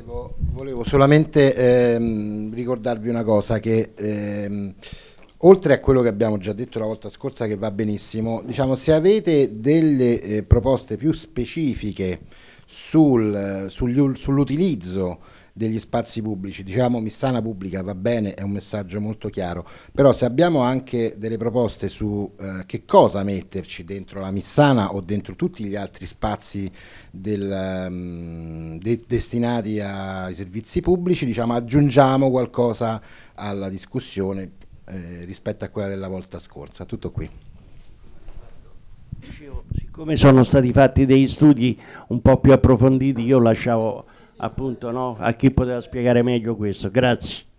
Volevo solamente ricordarvi una cosa, che oltre a quello che abbiamo già detto la volta scorsa, che va benissimo, diciamo, se avete delle proposte più specifiche sull'utilizzo degli spazi pubblici, diciamo Missana Pubblica va bene, è un messaggio molto chiaro, però se abbiamo anche delle proposte su che cosa metterci dentro la Missana o dentro tutti gli altri spazi destinati ai servizi pubblici, diciamo, aggiungiamo qualcosa alla discussione rispetto a quella della volta scorsa. Tutto qui. Dicevo, siccome sono stati fatti degli studi un po' più approfonditi, io lasciavo appunto, no, a chi poteva spiegare meglio questo. Grazie.